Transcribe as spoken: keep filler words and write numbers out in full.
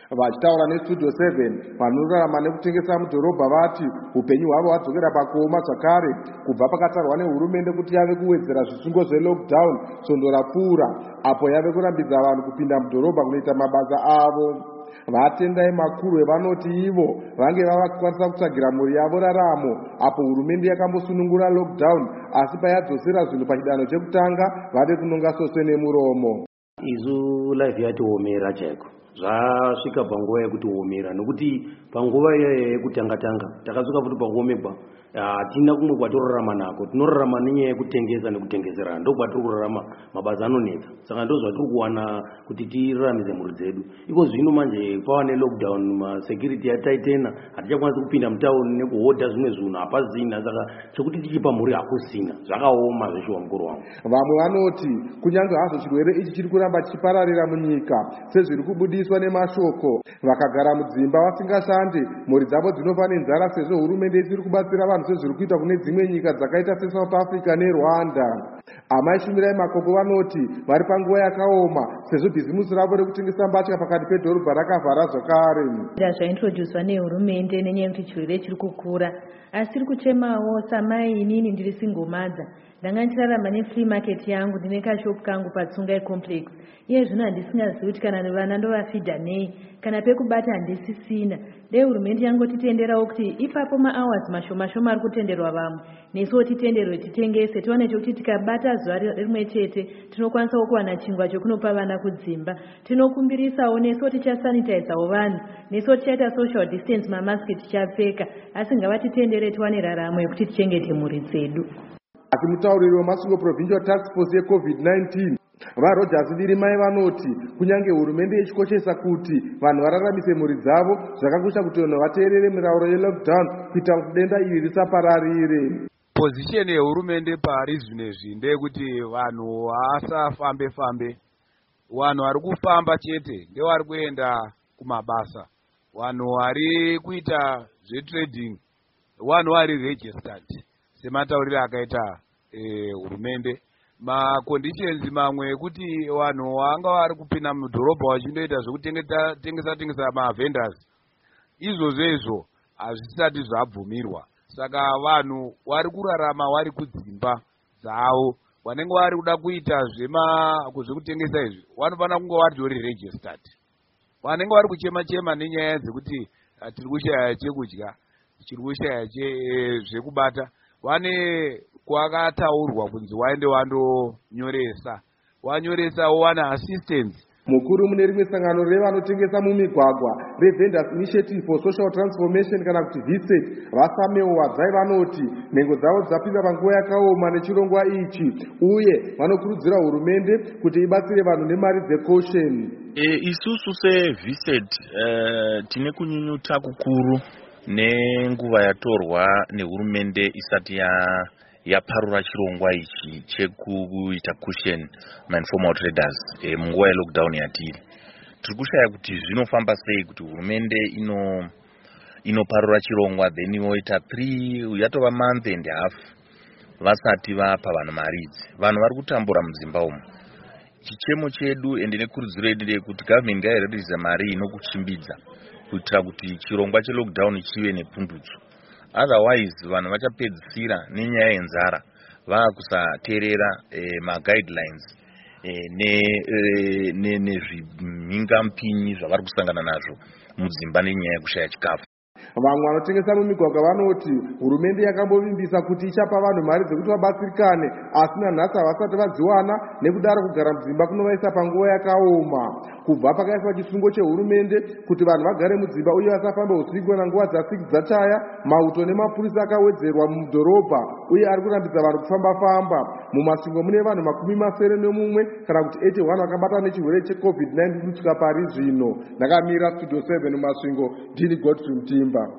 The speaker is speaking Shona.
Vachitaura nestudio seven vanorarama nekutengesa mudhorobha vati upenyu hwavo hwadzokera pakuoma zvakare kubva pakatarwa nehurumende kuti yave kuwedzera zvisungo zvelockdown svondo rapfuura apo yave kurambidza vanhu kupinda mudhorobha kunoita mabasa avo. Vatendai makuru vanoti ivo vange vava kukwanisa kutsvagira mhuri yavo raramo apo hurumende yakambosunungura lockdown asi payadzosera zvinhu pachidanho chekutanga vave kunonga soswe nemuromo. Izu life yatiomera chaiko zvasvika panguva yekuti omera nokuti panguva iyoyo yekutanga tanga takasvika futi pakuomegwa hatina kumwe kwatorarama nako tinorarama nenyaya yekutengesa nekutengeserana ndo kwatiri kurarama mabasa anonetsa saka ndo zvatiri kuwana kuti tiraramise mhuri dzedu. Iko zvino manje pava nelockdown masecurity yataitena hatichakwanisi kupinda mutauni nekuhodha zvimwe zvinhu hapazina saka chekuti tichipa mhuri hakusina zvakaoma zveshuwa mukuru wangu. Vamwe vanoti kunyange hazvo chirwere ichi chiri kuramba chichipararira munyika sezviri kubudiswa nemashoko vakagara mudzimba vasingashande mhuri dzavo dzinofa nenzara sezvo hurumende isiri kubatsira vanhu sezviri kuita kune dzimwe nyika dzakaita seSouth Africa neRwanda. Amai Shumirai Makoko vanoti vari panguva yakaoma sezvo bhizimusi ravo rekutengesa mbatya pakati pedhorobha rakavhara zvakare. Zvaintroducwa nehurumende nenyaya yekuti chirwere chiri kukura asi tiri kuchemawo samai inini ndiri singomadza ndanga ndichirarama nefree market yangu ndine kashopu kangu paTsungai complex iye zvino handisingazivi kuti kana vana ndovafidha nei kana pekubata handisisina. Dei hurumende yangotitenderawo kuti ipapo mahours mashoma shoma ari kutenderwa vamwe nesuwo titenderwe titengese tione chokuti tikabata zuva rimwe chete tinokwanisawo kuwana chingwa chokunopa vana kudzimba. Tinokumbirisawo nesuwo tichasanitizawo vanhu nesuwo tichaita social distance mamaski tichapfeka asi ngavatitendere tiwane raramo yekuti tichengete mhuri dzedu. Asi mutauriri weMasvingo Provincial Task Force yeCovid nineteen vaRogers Virimai vanoti kunyange hurumende yechikoshesa kuti vanhu vararamise mhuri dzavo zvakakosha kuti vanhu vateerere mirauro yelockdown kuita kuti denda iri risapararire. Position yehurumende pari zvinezvi ndeyekuti vanhu vasafambe fambe. Vanhu vari kufamba chete ndevari kuenda kumabasa. Vanhu vari kuita zvetrading vanhu vari registered sematauriro akaita hurumende. Maconditions mamwe ekuti vanhu vanga vari kupinda mudhorobha vachindoita zvekutengesa tengesa mavendors izvozvo izvo hazvisati zvabvumirwa. Saka vanhu vari kurarama vari kudzimba dzavo vanenge vari kuda kuita zvekutengesa izvi vanofanira kunge vatori registered. Vanenge vari kuchema chema nenyaya dzekuti tiri kushaya chekudya tiri kushaya zvekubata vane kwakataurwa kunzi waende wandonyoresa wanyoresa wowana assistance. Mukuru mune rimwe sangano revanotengesa mumigwagwa reVendors Initiative for Social Transformation kana kuti V S E T vaSamuel Wadzai vanoti nhengo dzavo dzapinda panguva yakaoma nechirongwa ichi uye vanokurudzira hurumende kuti ibatsire vanhu nemari dzecaution. E, isusu seV S E T uh, tine kunyunyuta kukuru nenguva yatorwa nehurumende isati ya yaparura chirongwa ichi chekuita cushion ma-informal traders e, munguva yelockdown yatiri. Tiri kushaya kuti zvinofamba sei kuti hurumende ino inoparura chirongwa then inoita three yatova month and half vasati vapa vanhu mari idzi. Vanhu vari kutambura mudzimba umu. Chichemo chedu ende nekurudziro yedu ndeyekuti government ngairatidze mari inokuchimbidza kuitira kuti chirongwa chelockdown chive nepundutso. Otherwise vanhu vachapedzisira nenyaya yenzara vakusateerera eh, ma-guidelines eh, nezvimhingampinyi ne, zvavari kusangana nazvo mudzimba nenyaya yekushaya chikafu. Vamwe vanotengesa mumigwagwa vanoti hurumende yakambovimbisa kuti ichapa vanhu mari dzekuti vabatsirikane asi nanhasi havasati vadziwana nekudaro kugara mudzimba kunovaisa panguva yakaoma. Kubva pakaiswa chisungo chehurumende kuti vanhu vagare mudzimba uye vasafambe usiku kana nguva dzasix dzachaya, mauto nemapurisa akawedzerwa mudhorobha uye ari kurambidza vanhu kufamba-famba. Mumasvingo mune vanhu makumi masere nemumwe kana kuti eighty-one vakabatwa nechirwere cheCovid nineteen kusvika pari zvino. Ndakamira Studio seven mumasvingo ndini Godfrey Mutimba.